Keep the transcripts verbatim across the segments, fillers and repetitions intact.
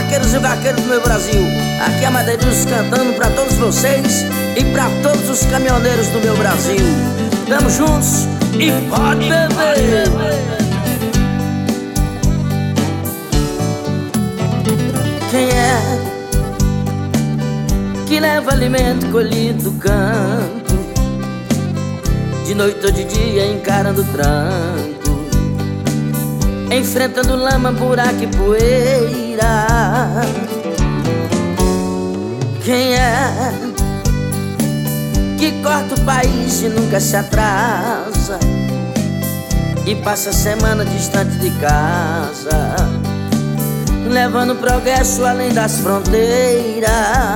vaqueiros e vaqueiros do meu Brasil. Aqui é Madeirinhos cantando pra todos vocês e pra todos os caminhoneiros do meu Brasil. Tamo juntos e pode beber. Quem é que leva alimento colhido do campo, de noite ou de dia encarando o tranco, enfrentando lama, buraco e poeira? Quem é que corta o país e nunca se atrasa e passa a semana distante de casa, levando progresso além das fronteiras?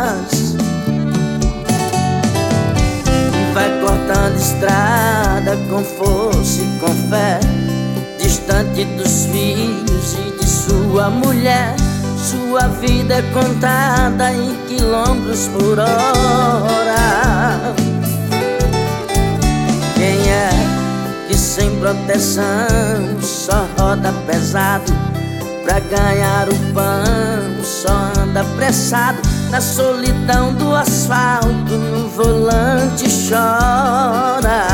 Vai cortando estrada com força e com fé, distante dos filhos e de sua mulher. Sua vida é contada em quilômetros por hora. Quem é que sem proteção só roda pesado pra ganhar o pão, só anda apressado na solidão do asfalto, no volante chora?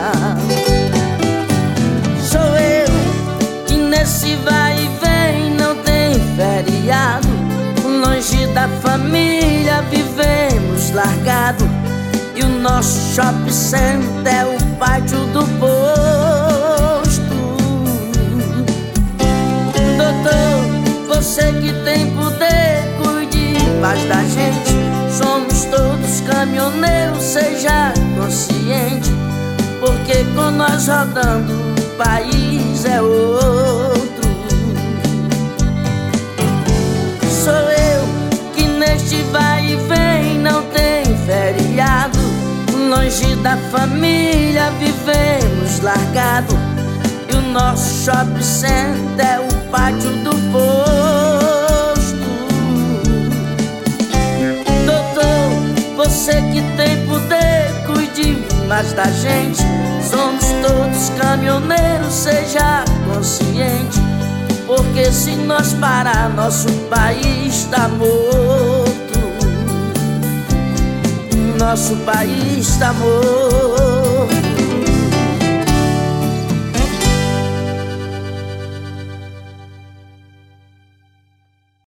Sou eu que nesse vai e vem não tem feriado, longe da família vivemos largado, e o nosso shopping center é o pátio do posto. Doutor, você que tem poder, cuide em paz da gente. Somos todos caminhoneiros, seja consciente, porque com nós rodando o país é outro. Sou eu que neste vai e vem não tem feriado, longe da família vivemos largado, e o nosso shopping center é o pátio do posto. Doutor, você que tem poder, cuide mais da gente. Somos todos caminhoneiros, seja consciente, porque se nós parar, nosso país tá morto. Nosso país tá morto.